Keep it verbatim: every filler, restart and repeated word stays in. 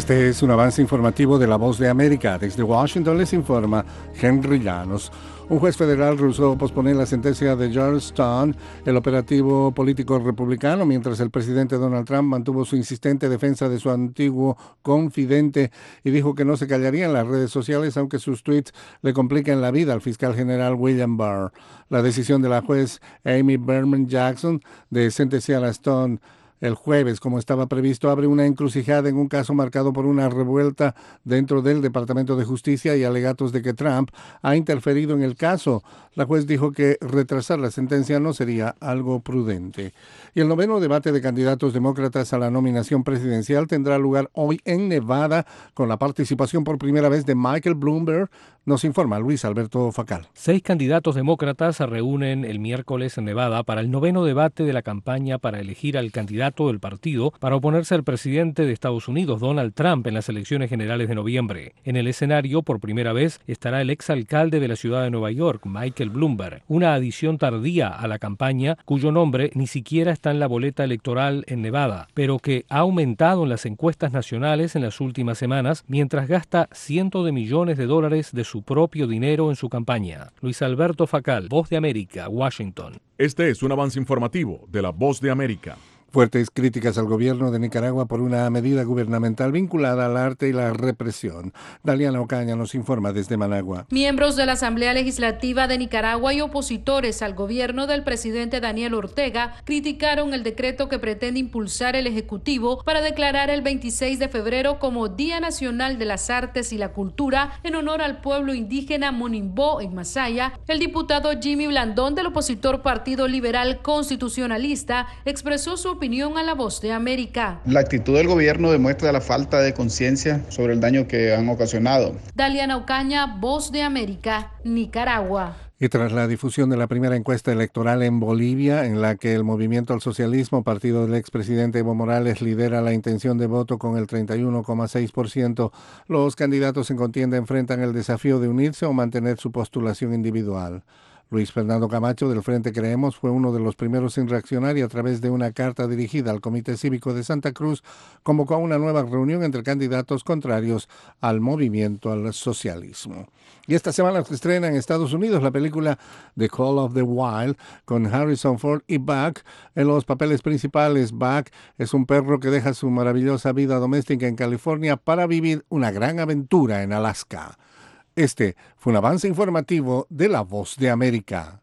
Este es un avance informativo de La Voz de América. Desde Washington les informa Henry Llanos. Un juez federal rehusó posponer la sentencia de Georgetown, el operativo político republicano, mientras el presidente Donald Trump mantuvo su insistente defensa de su antiguo confidente y dijo que no se callaría en las redes sociales, aunque sus tweets le compliquen la vida al fiscal general William Barr. La decisión de la juez Amy Berman Jackson de sentenciar a Stone el jueves, como estaba previsto, abre una encrucijada en un caso marcado por una revuelta dentro del Departamento de Justicia y alegatos de que Trump ha interferido en el caso. La juez dijo que retrasar la sentencia no sería algo prudente. Y el noveno debate de candidatos demócratas a la nominación presidencial tendrá lugar hoy en Nevada, con la participación por primera vez de Michael Bloomberg, nos informa Luis Alberto Facal. Seis candidatos demócratas se reúnen el miércoles en Nevada para el noveno debate de la campaña para elegir al candidato del partido para oponerse al presidente de Estados Unidos, Donald Trump, en las elecciones generales de noviembre. En el escenario, por primera vez, estará el exalcalde de la ciudad de Nueva York, Michael Bloomberg, una adición tardía a la campaña cuyo nombre ni siquiera está en la boleta electoral en Nevada, pero que ha aumentado en las encuestas nacionales en las últimas semanas mientras gasta cientos de millones de dólares de su propio dinero en su campaña. Luis Alberto Facal, Voz de América, Washington. Este es un avance informativo de La Voz de América. Fuertes críticas al gobierno de Nicaragua por una medida gubernamental vinculada al arte y la represión. Daliana Ocaña nos informa desde Managua. Miembros de la Asamblea Legislativa de Nicaragua y opositores al gobierno del presidente Daniel Ortega criticaron el decreto que pretende impulsar el Ejecutivo para declarar el veintiséis de febrero como Día Nacional de las Artes y la Cultura en honor al pueblo indígena Monimbó en Masaya. El diputado Jimmy Blandón del opositor Partido Liberal Constitucionalista expresó su opinión a La Voz de América. La actitud del gobierno demuestra la falta de conciencia sobre el daño que han ocasionado. Daliana Ocaña, Voz de América, Nicaragua. Y tras la difusión de la primera encuesta electoral en Bolivia, en la que el Movimiento al Socialismo, partido del expresidente Evo Morales, lidera la intención de voto con el treinta y uno coma seis por ciento, los candidatos en contienda enfrentan el desafío de unirse o mantener su postulación individual. Luis Fernando Camacho, del Frente Creemos, fue uno de los primeros en reaccionar y a través de una carta dirigida al Comité Cívico de Santa Cruz convocó a una nueva reunión entre candidatos contrarios al movimiento al socialismo. Y esta semana se estrena en Estados Unidos la película The Call of the Wild con Harrison Ford y Buck en los papeles principales. Buck es un perro que deja su maravillosa vida doméstica en California para vivir una gran aventura en Alaska. Este fue un avance informativo de La Voz de América.